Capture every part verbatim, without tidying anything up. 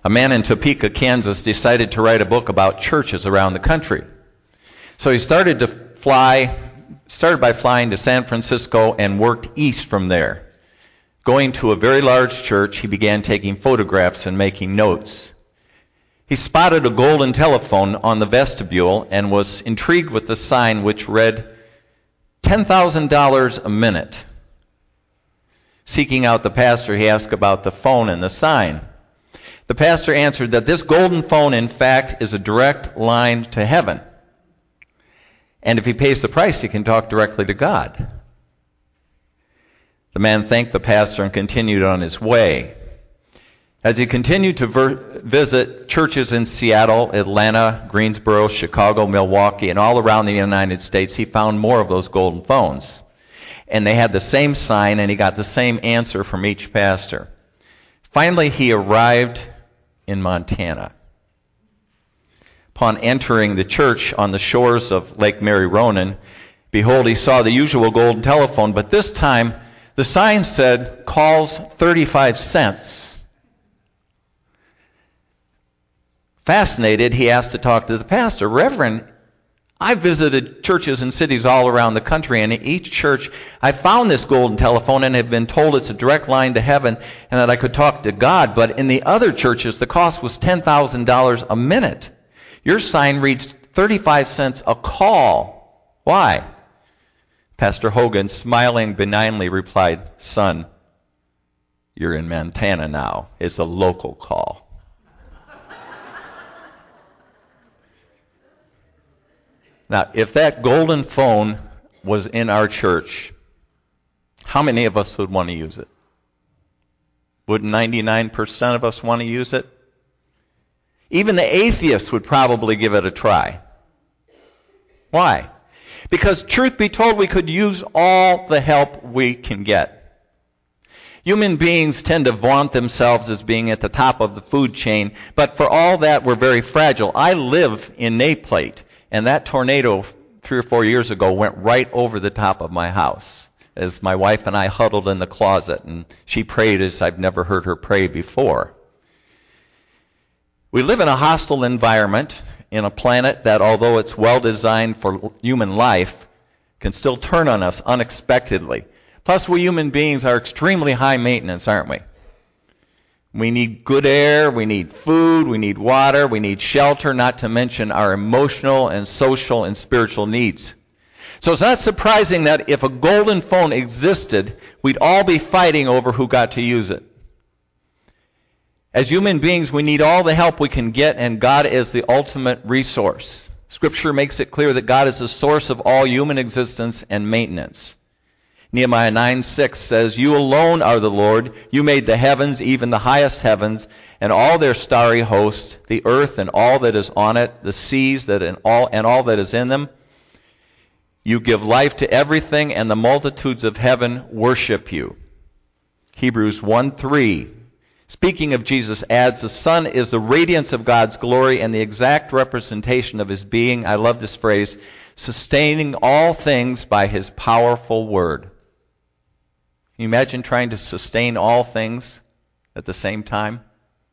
A man in Topeka, Kansas decided to write a book about churches around the country. So he started to fly, started by flying to San Francisco and worked east from there. Going to a very large church, he began taking photographs and making notes. He spotted a golden telephone on the vestibule and was intrigued with the sign which read ten thousand dollars a minute. Seeking out the pastor, he asked about the phone and the sign. The pastor answered that this golden phone, in fact, is a direct line to heaven. And if he pays the price, he can talk directly to God. The man thanked the pastor and continued on his way. As he continued to ver- visit churches in Seattle, Atlanta, Greensboro, Chicago, Milwaukee, and all around the United States, he found more of those golden phones. And they had the same sign, and he got the same answer from each pastor. Finally, he arrived in Montana. Upon entering the church on the shores of Lake Mary Ronan, behold, he saw the usual golden telephone, but this time the sign said, calls thirty-five cents. Fascinated, he asked to talk to the pastor. Reverend, I visited churches and cities all around the country, and in each church I found this golden telephone and have been told it's a direct line to heaven and that I could talk to God. But in the other churches, the cost was ten thousand dollars a minute. Your sign reads thirty-five cents a call. Why? Pastor Hogan, smiling benignly, replied, son, you're in Montana now. It's a local call. Now, if that golden phone was in our church, how many of us would want to use it? Would ninety-nine percent of us want to use it? Even the atheists would probably give it a try. Why? Because truth be told, we could use all the help we can get. Human beings tend to vaunt themselves as being at the top of the food chain, but for all that, we're very fragile. I live in Naplate, and that tornado three or four years ago went right over the top of my house as my wife and I huddled in the closet, and she prayed as I've never heard her pray before. We live in a hostile environment, in a planet that, although it's well designed for human life, can still turn on us unexpectedly. Plus, we human beings are extremely high maintenance, aren't we? We need good air, we need food, we need water, we need shelter, not to mention our emotional and social and spiritual needs. So it's not surprising that if a golden phone existed, we'd all be fighting over who got to use it. As human beings, we need all the help we can get, and God is the ultimate resource. Scripture makes it clear that God is the source of all human existence and maintenance. Nehemiah nine six says, you alone are the Lord. You made the heavens, even the highest heavens, and all their starry hosts, the earth and all that is on it, the seas that and all and all that is in them. You give life to everything, and the multitudes of heaven worship you. Hebrews one three. Speaking of Jesus, adds, the Son is the radiance of God's glory and the exact representation of his being. I love this phrase, sustaining all things by his powerful word. Can you imagine trying to sustain all things at the same time?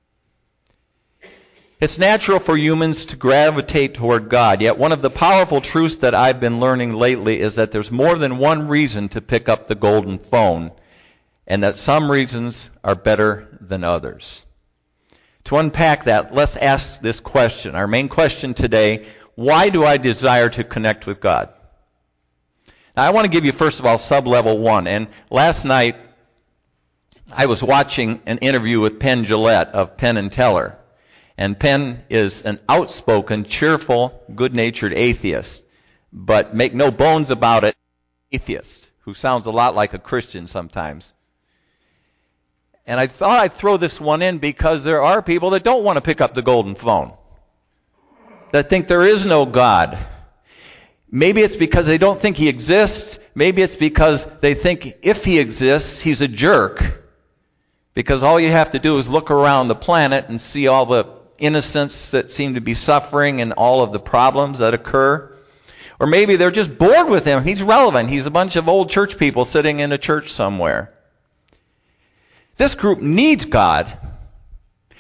It's natural for humans to gravitate toward God, yet one of the powerful truths that I've been learning lately is that there's more than one reason to pick up the golden phone, and that some reasons are better than others. To unpack that, let's ask this question. Our main question today, why do I desire to connect with God? Now, I want to give you, first of all, sub-level one. And last night, I was watching an interview with Penn Jillette of Penn and Teller. And Penn is an outspoken, cheerful, good-natured atheist. But make no bones about it, atheist, who sounds a lot like a Christian sometimes. And I thought I'd throw this one in because there are people that don't want to pick up the golden phone, that think there is no God. Maybe it's because they don't think he exists. Maybe it's because they think if he exists, he's a jerk. Because all you have to do is look around the planet and see all the innocents that seem to be suffering and all of the problems that occur. Or maybe they're just bored with him. He's relevant. He's a bunch of old church people sitting in a church somewhere. This group needs God.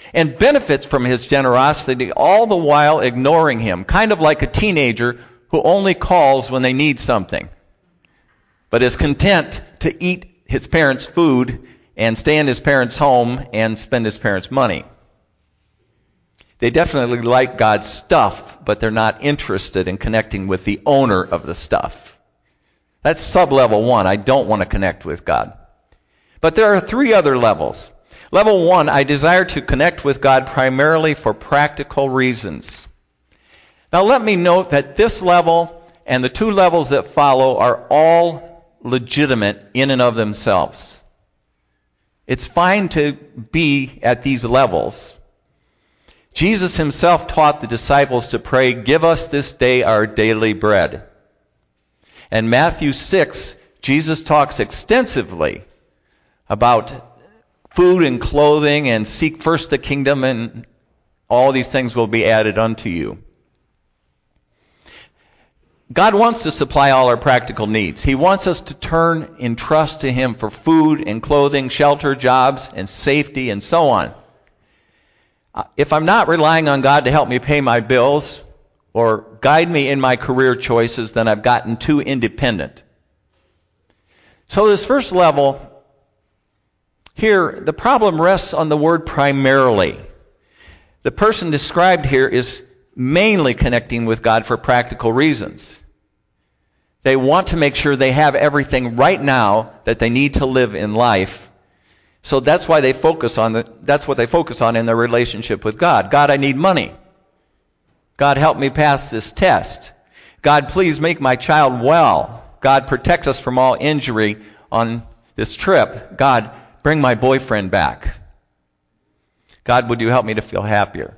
and benefits from his generosity, all the while ignoring him, kind of like a teenager who only calls when they need something, but is content to eat his parents' food and stay in his parents' home and spend his parents' money. They definitely like God's stuff, but they're not interested in connecting with the owner of the stuff. That's sub-level one. I don't want to connect with God. But there are three other levels. Level one, I desire to connect with God primarily for practical reasons. Now let me note that this level and the two levels that follow are all legitimate in and of themselves. It's fine to be at these levels. Jesus himself taught the disciples to pray, "Give us this day our daily bread." In Matthew six, Jesus talks extensively about food and clothing and seek first the kingdom and all these things will be added unto you. God wants to supply all our practical needs. He wants us to turn in trust to him for food and clothing, shelter, jobs, and safety, and so on. If I'm not relying on God to help me pay my bills or guide me in my career choices, then I've gotten too independent. So this first level, here, the problem rests on the word primarily. The person described here is mainly connecting with God for practical reasons. They want to make sure they have everything right now that they need to live in life. So that's why they focus on the, that's what they focus on in their relationship with God. God, I need money. God, help me pass this test. God, please make my child well. God, protect us from all injury on this trip. God, bring my boyfriend back. God, would you help me to feel happier?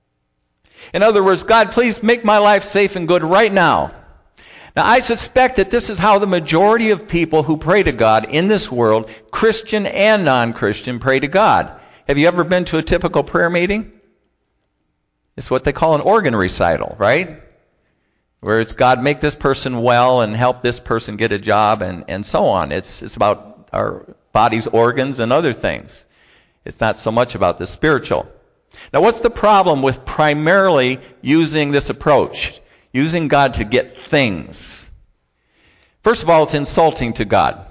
In other words, God, please make my life safe and good right now. Now, I suspect that this is how the majority of people who pray to God in this world, Christian and non-Christian, pray to God. Have you ever been to a typical prayer meeting? It's what they call an organ recital, right? Where it's God, make this person well and help this person get a job and, and so on. It's, it's about our body's organs and other things. It's not so much about the spiritual. Now, what's the problem with primarily using this approach? Using God to get things. First of all, it's insulting to God.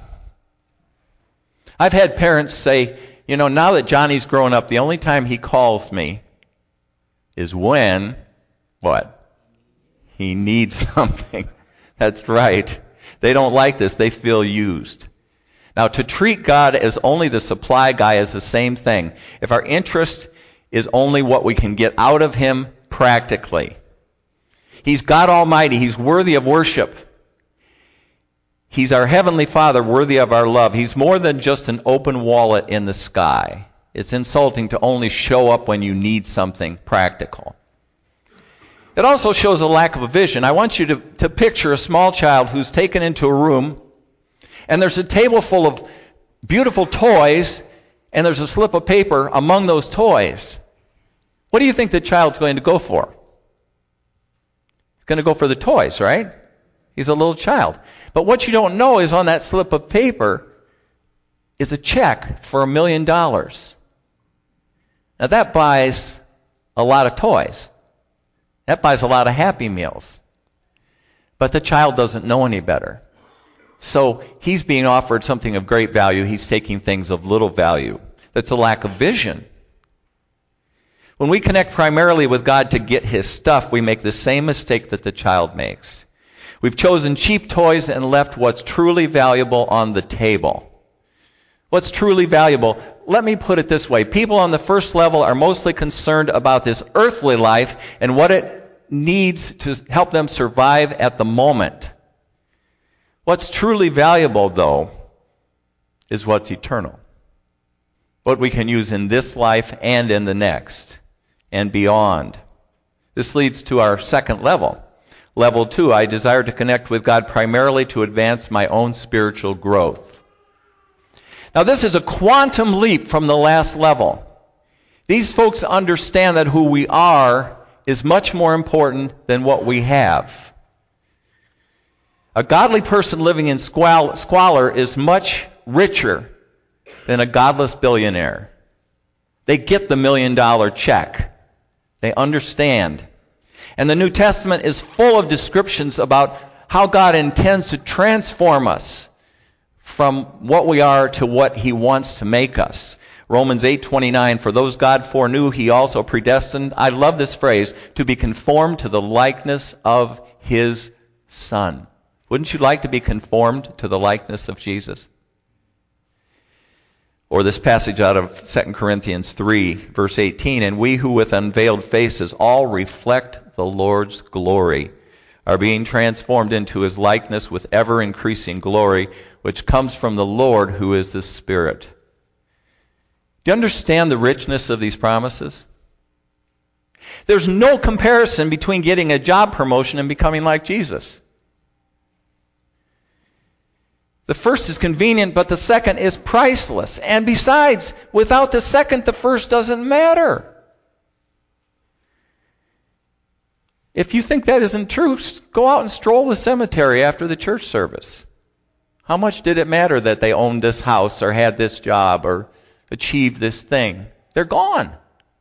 I've had parents say, you know, now that Johnny's grown up, the only time he calls me is when, what? He needs something. That's right. They don't like this. They feel used. Now, to treat God as only the supply guy is the same thing. If our interest is only what we can get out of him practically. He's God Almighty. He's worthy of worship. He's our Heavenly Father, worthy of our love. He's more than just an open wallet in the sky. It's insulting to only show up when you need something practical. It also shows a lack of a vision. I want you to, to picture a small child who's taken into a room, and there's a table full of beautiful toys, and there's a slip of paper among those toys. What do you think the child's going to go for? He's going to go for the toys, right? He's a little child. But what you don't know is on that slip of paper is a check for a million dollars. Now that buys a lot of toys. That buys a lot of Happy Meals. But the child doesn't know any better. So he's being offered something of great value. He's taking things of little value. That's a lack of vision. When we connect primarily with God to get his stuff, we make the same mistake that the child makes. We've chosen cheap toys and left what's truly valuable on the table. What's truly valuable? Let me put it this way. People on the first level are mostly concerned about this earthly life and what it needs to help them survive at the moment. What's truly valuable, though, is what's eternal. What we can use in this life and in the next and beyond. This leads to our second level. Level two, I desire to connect with God primarily to advance my own spiritual growth. Now this is a quantum leap from the last level. These folks understand that who we are is much more important than what we have. A godly person living in squalor is much richer than a godless billionaire. They get the million dollar check. They understand. And the New Testament is full of descriptions about how God intends to transform us from what we are to what He wants to make us. Romans eight twenty-nine, for those God foreknew, He also predestined, I love this phrase, to be conformed to the likeness of His Son. Wouldn't you like to be conformed to the likeness of Jesus? Or this passage out of Second Corinthians three, verse eighteen, and we who with unveiled faces all reflect the Lord's glory are being transformed into His likeness with ever-increasing glory, which comes from the Lord who is the Spirit. Do you understand the richness of these promises? There's no comparison between getting a job promotion and becoming like Jesus. The first is convenient, but the second is priceless. And besides, without the second, the first doesn't matter. If you think that isn't true, go out and stroll the cemetery after the church service. How much did it matter that they owned this house or had this job or achieved this thing? They're gone.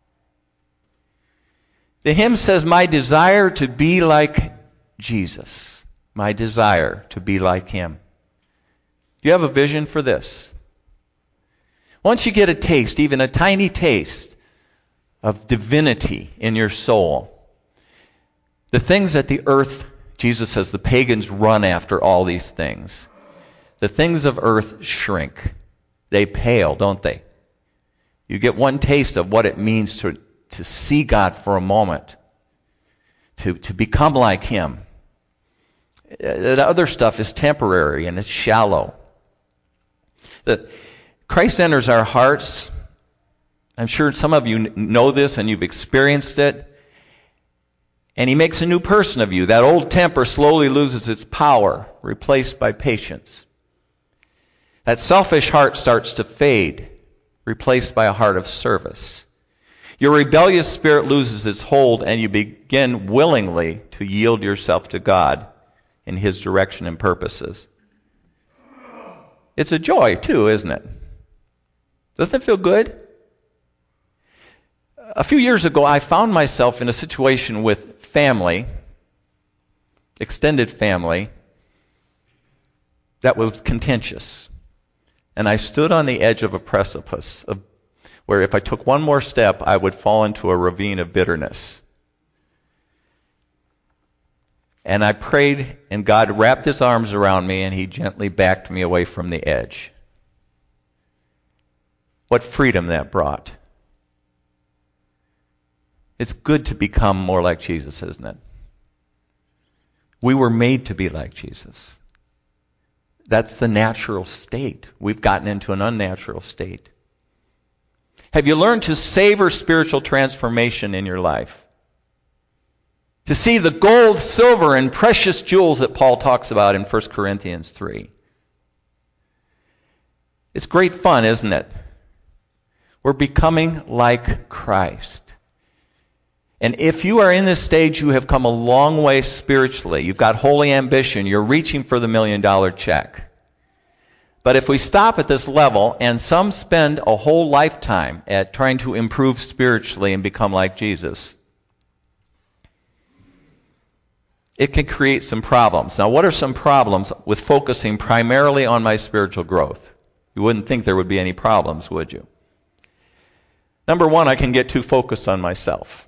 The hymn says, my desire to be like Jesus. My desire to be like Him. Do you have a vision for this? Once you get a taste, even a tiny taste, of divinity in your soul, the things that the earth, Jesus says, the pagans run after all these things. The things of earth shrink. They pale, don't they? You get one taste of what it means to, to see God for a moment, to, to become like Him. The other stuff is temporary and it's shallow. The, Christ enters our hearts. I'm sure some of you know this and you've experienced it. And He makes a new person of you. That old temper slowly loses its power, replaced by patience. That selfish heart starts to fade, replaced by a heart of service. Your rebellious spirit loses its hold and you begin willingly to yield yourself to God in His direction and purposes. It's a joy too, isn't it? Doesn't it feel good? A few years ago, I found myself in a situation with family, extended family, that was contentious. And I stood on the edge of a precipice of, where if I took one more step, I would fall into a ravine of bitterness. And I prayed, and God wrapped His arms around me, and He gently backed me away from the edge. What freedom that brought. It's good to become more like Jesus, isn't it? We were made to be like Jesus. That's the natural state. We've gotten into an unnatural state. Have you learned to savor spiritual transformation in your life? To see the gold, silver, and precious jewels that Paul talks about in First Corinthians three. It's great fun, isn't it? We're becoming like Christ. And if you are in this stage, you have come a long way spiritually. You've got holy ambition. You're reaching for the million dollar check. But if we stop at this level, and some spend a whole lifetime at trying to improve spiritually and become like Jesus, it can create some problems. Now, what are some problems with focusing primarily on my spiritual growth? You wouldn't think there would be any problems, would you? Number one, I can get too focused on myself.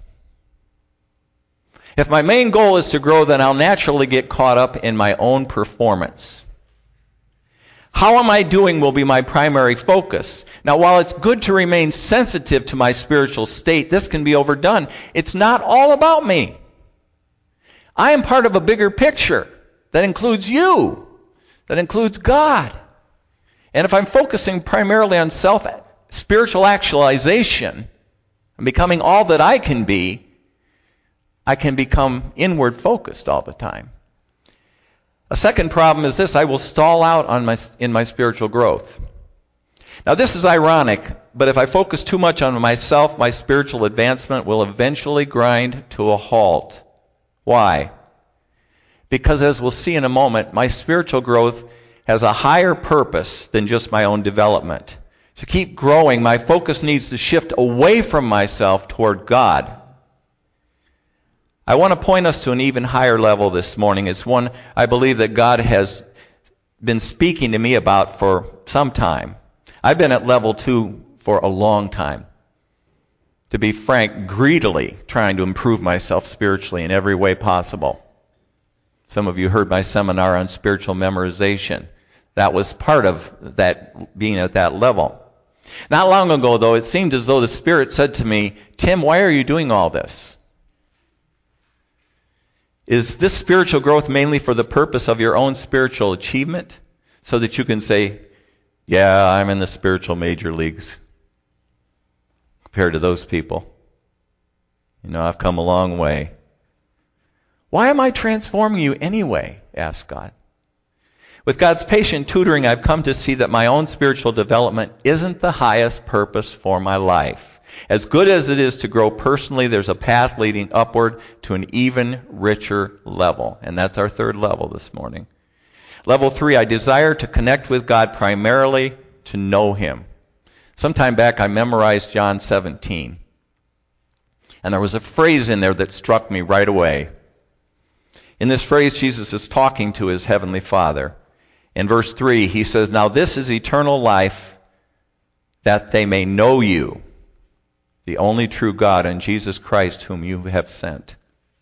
If my main goal is to grow, then I'll naturally get caught up in my own performance. How am I doing will be my primary focus. Now, while it's good to remain sensitive to my spiritual state, this can be overdone. It's not all about me. I am part of a bigger picture that includes you, that includes God. And if I'm focusing primarily on self spiritual actualization and becoming all that I can be, I can become inward focused all the time. A second problem is this: I will stall out on my, in my spiritual growth. Now, this is ironic, but if I focus too much on myself, my spiritual advancement will eventually grind to a halt. Why? Because, as we'll see in a moment, my spiritual growth has a higher purpose than just my own development. To keep growing, my focus needs to shift away from myself toward God. I want to point us to an even higher level this morning. It's one I believe that God has been speaking to me about for some time. I've been at level two for a long time. To be frank, greedily trying to improve myself spiritually in every way possible. Some of you heard my seminar on spiritual memorization. That was part of that being at that level. Not long ago, though, it seemed as though the Spirit said to me, Tim, why are you doing all this? Is this spiritual growth mainly for the purpose of your own spiritual achievement? So that you can say, yeah, I'm in the spiritual major leagues compared to those people. You know, I've come a long way. Why am I transforming you anyway? Asked God. With God's patient tutoring, I've come to see that my own spiritual development isn't the highest purpose for my life. As good as it is to grow personally, there's a path leading upward to an even richer level. And that's our third level this morning. Level three, I desire to connect with God primarily to know Him. Sometime back, I memorized John seventeen. And there was a phrase in there that struck me right away. In this phrase, Jesus is talking to His Heavenly Father. In verse three, He says, now this is eternal life, that they may know you, the only true God, and Jesus Christ whom you have sent.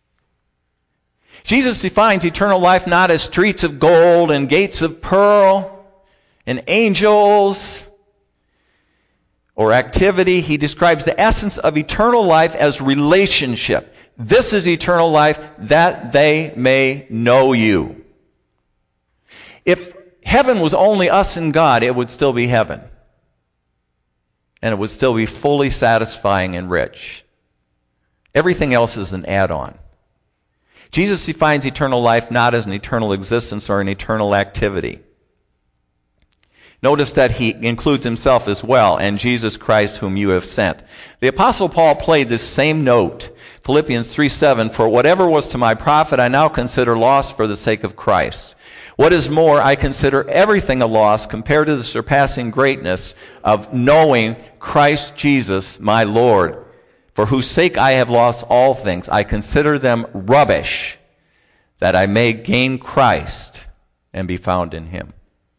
Jesus defines eternal life not as streets of gold and gates of pearl and angels or activity. He describes the essence of eternal life as relationship. This is eternal life, that they may know you. If heaven was only us and God, it would still be heaven. And it would still be fully satisfying and rich. Everything else is an add-on. Jesus defines eternal life not as an eternal existence or an eternal activity. Notice that He includes Himself as well, and Jesus Christ whom you have sent. The Apostle Paul played this same note. Philippians three seven, for whatever was to my profit I now consider loss for the sake of Christ. What is more, I consider everything a loss compared to the surpassing greatness of knowing Christ Jesus my Lord, for whose sake I have lost all things. I consider them rubbish, that I may gain Christ and be found in Him.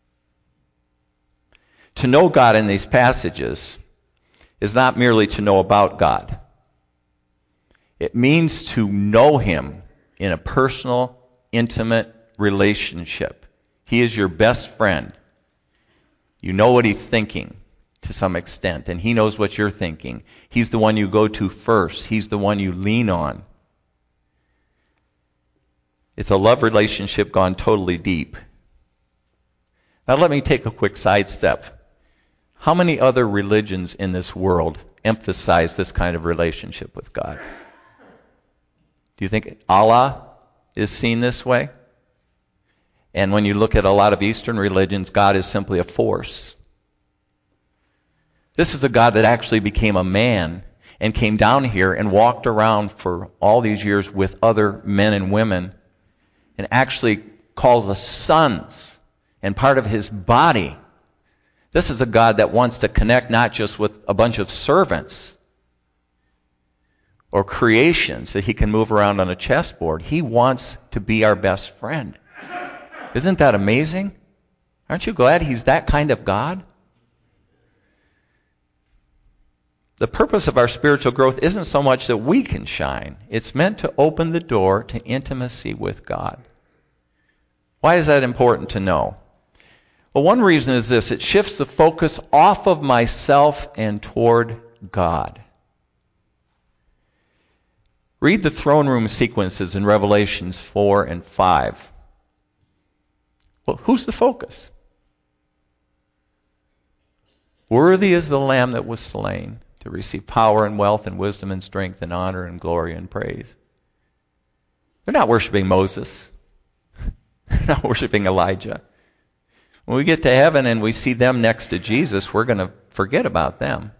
To know God in these passages is not merely to know about God. It means to know Him in a personal, intimate relationship. He is your best friend. You know what He's thinking to some extent, and He knows what you're thinking. He's the one you go to first. He's the one you lean on. It's a love relationship gone totally deep. Now let me take a quick sidestep. How many other religions in this world emphasize this kind of relationship with God? Do you think Allah is seen this way? And when you look at a lot of Eastern religions, God is simply a force. This is a God that actually became a man and came down here and walked around for all these years with other men and women and actually calls us sons and part of His body. This is a God that wants to connect not just with a bunch of servants or creations that He can move around on a chessboard. He wants to be our best friend. Isn't that amazing? Aren't you glad He's that kind of God? The purpose of our spiritual growth isn't so much that we can shine. It's meant to open the door to intimacy with God. Why is that important to know? Well, one reason is this. It shifts the focus off of myself and toward God. Read the throne room sequences in Revelations four and five. Well, who's the focus? Worthy is the Lamb that was slain to receive power and wealth and wisdom and strength and honor and glory and praise. They're not worshiping Moses. They're not worshiping Elijah. When we get to heaven and we see them next to Jesus, we're going to forget about them.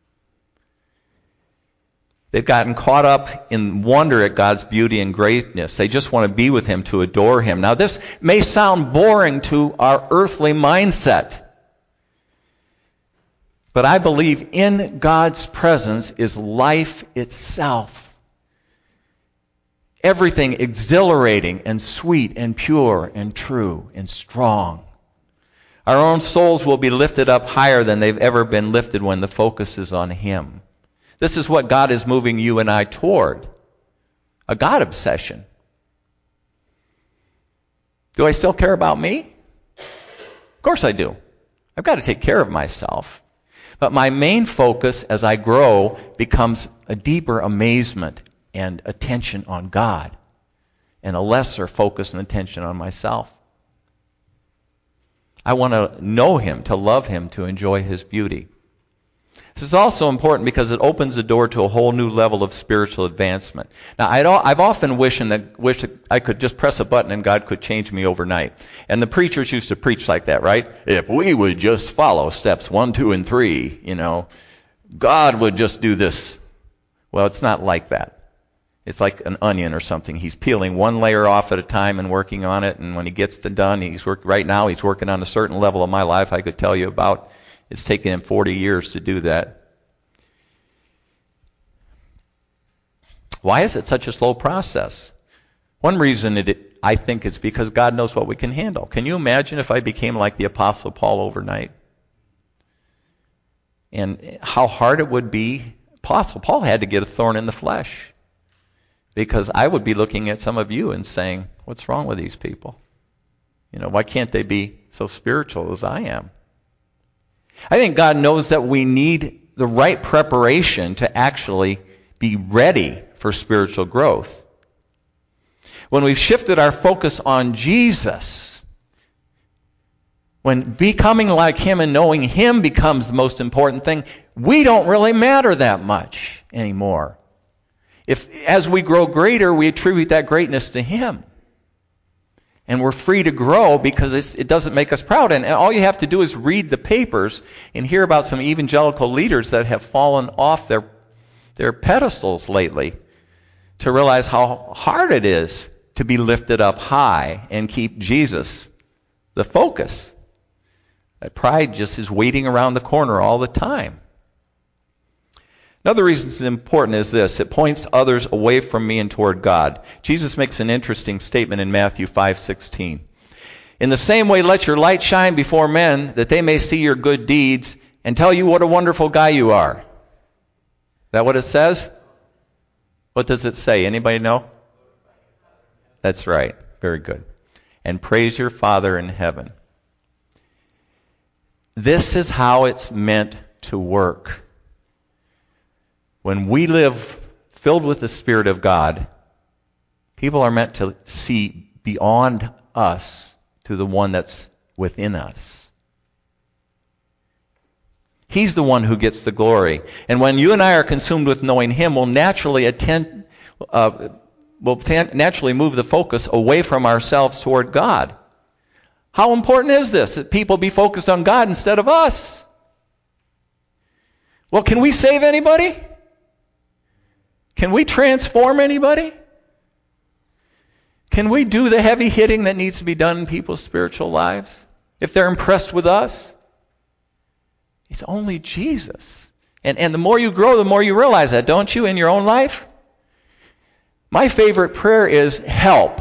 They've gotten caught up in wonder at God's beauty and greatness. They just want to be with Him, to adore Him. Now, this may sound boring to our earthly mindset, But I believe in God's presence is life itself. Everything exhilarating and sweet and pure and true and strong. Our own souls will be lifted up higher than they've ever been lifted when the focus is on Him. This is what God is moving you and I toward. A God obsession. Do I still care about me? Of course I do. I've got to take care of myself. But my main focus as I grow becomes a deeper amazement and attention on God, and a lesser focus and attention on myself. I want to know Him, to love Him, to enjoy His beauty. This is also important because it opens the door to a whole new level of spiritual advancement. Now, I'd, I've often wished, that, wished that I could just press a button and God could change me overnight. And the preachers used to preach like that, right? If we would just follow steps one, two, and three, you know, God would just do this. Well, it's not like that. It's like an onion or something. He's peeling one layer off at a time and working on it. And when he gets it done, he's work, right now he's working on a certain level of my life I could tell you about. It's taken him forty years to do that. Why is it such a slow process? One reason it, I think it's because God knows what we can handle. Can you imagine if I became like the Apostle Paul overnight? And how hard it would be. Apostle Paul had to get a thorn in the flesh. Because I would be looking at some of you and saying, what's wrong with these people? You know, why can't they be so spiritual as I am? I think God knows that we need the right preparation to actually be ready for spiritual growth. When we've shifted our focus on Jesus, when becoming like Him and knowing Him becomes the most important thing, we don't really matter that much anymore. If, as we grow greater, we attribute that greatness to Him. And we're free to grow because it's, it doesn't make us proud. And all you have to do is read the papers and hear about some evangelical leaders that have fallen off their, their pedestals lately to realize how hard it is to be lifted up high and keep Jesus the focus. That pride just is waiting around the corner all the time. Another reason it's important is this. It points others away from me and toward God. Jesus makes an interesting statement in Matthew five sixteen. In the same way, let your light shine before men, that they may see your good deeds and tell you what a wonderful guy you are. Is that what it says? What does it say? Anybody know? That's right. Very good. And praise your Father in heaven. This is how it's meant to work. When we live filled with the Spirit of God, people are meant to see beyond us to the one that's within us. He's the one who gets the glory. And when you and I are consumed with knowing Him, we'll naturally attend, uh, we'll t- naturally move the focus away from ourselves toward God. How important is this, that people be focused on God instead of us? Well, can we save anybody? Can we transform anybody? Can we do the heavy hitting that needs to be done in people's spiritual lives? If they're impressed with us? It's only Jesus. And, and the more you grow, the more you realize that, don't you, in your own life? My favorite prayer is help.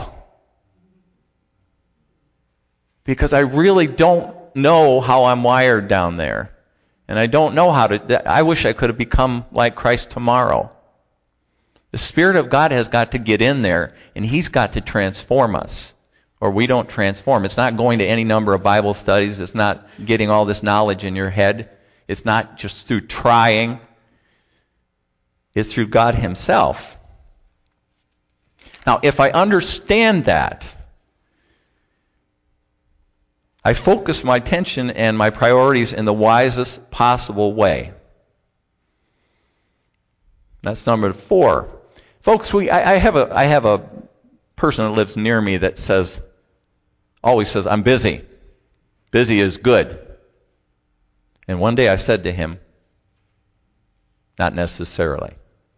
Because I really don't know how I'm wired down there. And I don't know how to, I wish I could have become like Christ tomorrow. The Spirit of God has got to get in there, and He's got to transform us, or we don't transform. It's not going to any number of Bible studies. It's not getting all this knowledge in your head. It's not just through trying. It's through God Himself. Now, if I understand that, I focus my attention and my priorities in the wisest possible way. That's number four. Folks, we I, I have a I have a person that lives near me that says always says, I'm busy. Busy is good. And one day I said to him, not necessarily.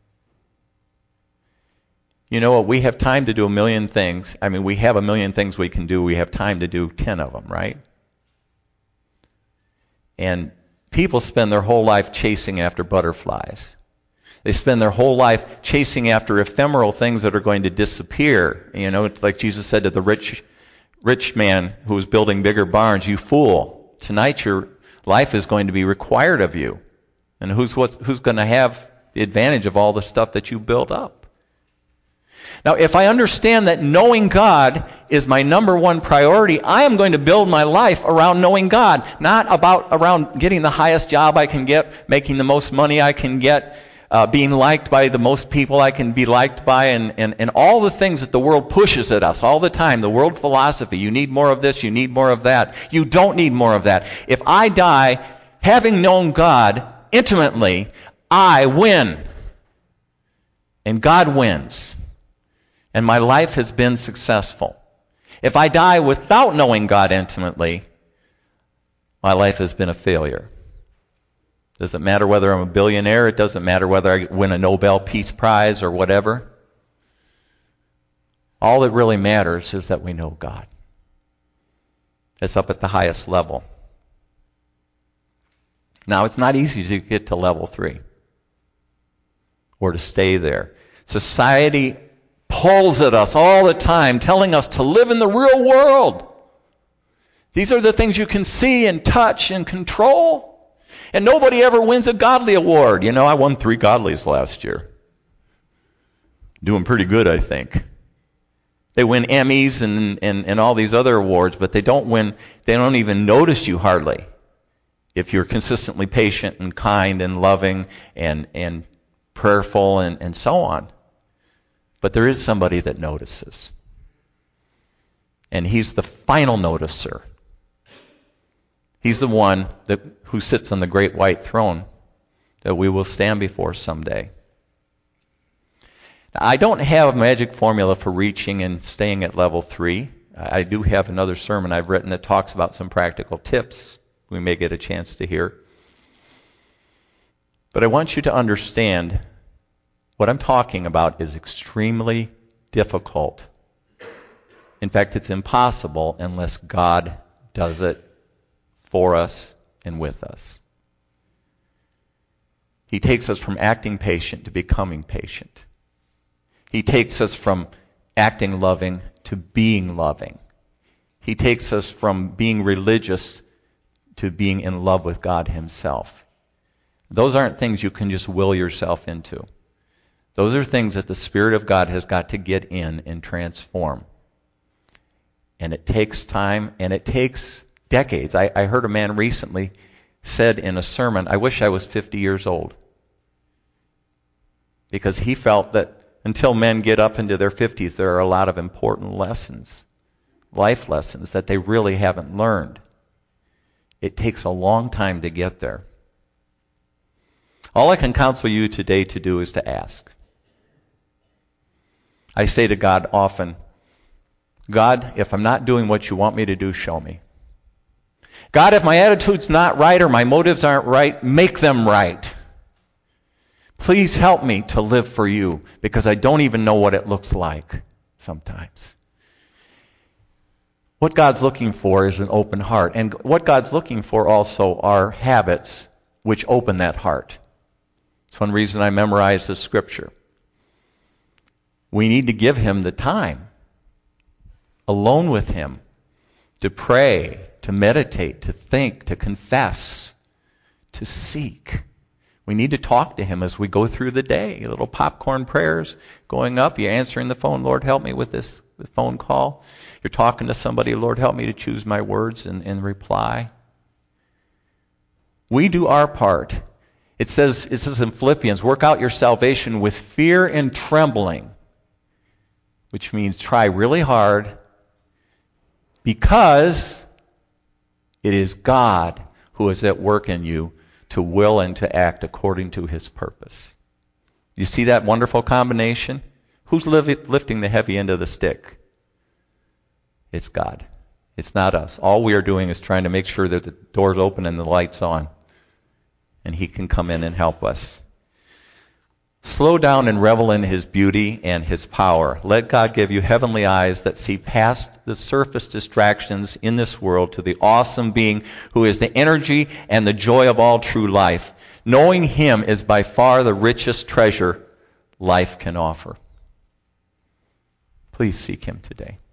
You know what? We have time to do a million things. I mean, we have a million things we can do. We have time to do ten of them, right? And people spend their whole life chasing after butterflies. They spend their whole life chasing after ephemeral things that are going to disappear. You know, it's like Jesus said to the rich rich man who was building bigger barns, "You fool, tonight your life is going to be required of you." And who's what's, who's going to have the advantage of all the stuff that you build up? Now, if I understand that knowing God is my number one priority, I am going to build my life around knowing God, not about around getting the highest job I can get, making the most money I can get, uh, being liked by the most people I can be liked by, and, and, and all the things that the world pushes at us all the time. The world philosophy, you need more of this, you need more of that. You don't need more of that. If I die having known God intimately, I win. And God wins. And my life has been successful. If I die without knowing God intimately, my life has been a failure. Doesn't matter whether I'm a billionaire. It doesn't matter whether I win a Nobel Peace Prize or whatever. All that really matters is that we know God. It's up at the highest level. Now, it's not easy to get to level three or to stay there. Society pulls at us all the time, telling us to live in the real world. These are the things you can see and touch and control. And nobody ever wins a godly award. You know, I won three godlies last year. Doing pretty good, I think. They win Emmys and, and, and all these other awards, but they don't win, they don't even notice you hardly if you're consistently patient and kind and loving and, and prayerful and, and so on. But there is somebody that notices. And he's the final noticer. He's the one that who sits on the great white throne that we will stand before someday. Now, I don't have a magic formula for reaching and staying at level three. I do have another sermon I've written that talks about some practical tips we may get a chance to hear. But I want you to understand what I'm talking about is extremely difficult. In fact, it's impossible unless God does it for us and with us. He takes us from acting patient to becoming patient. He takes us from acting loving to being loving. He takes us from being religious to being in love with God Himself. Those aren't things you can just will yourself into. Those are things that the Spirit of God has got to get in and transform. And it takes time, and it takes decades. I, I heard a man recently said in a sermon, "I wish I was fifty years old." Because he felt that until men get up into their fifties, there are a lot of important lessons, life lessons, that they really haven't learned. It takes a long time to get there. All I can counsel you today to do is to ask. I say to God often, "God, if I'm not doing what you want me to do, show me. God, if my attitude's not right or my motives aren't right, make them right. Please help me to live for you, because I don't even know what it looks like sometimes." What God's looking for is an open heart. And what God's looking for also are habits which open that heart. It's one reason I memorized the Scripture. We need to give Him the time, alone with Him, to pray, to meditate, to think, to confess, to seek. We need to talk to Him as we go through the day. Little popcorn prayers going up. You're answering the phone, "Lord, help me with this phone call." You're talking to somebody, "Lord, help me to choose my words and, and reply." We do our part. It says, it says in Philippians, "Work out your salvation with fear and trembling," which means try really hard, because it is God who is at work in you to will and to act according to His purpose. You see that wonderful combination? Who's lifting the heavy end of the stick? It's God. It's not us. All we are doing is trying to make sure that the door's open and the light's on, and He can come in and help us. Slow down and revel in His beauty and His power. Let God give you heavenly eyes that see past the surface distractions in this world to the awesome being who is the energy and the joy of all true life. Knowing Him is by far the richest treasure life can offer. Please seek Him today.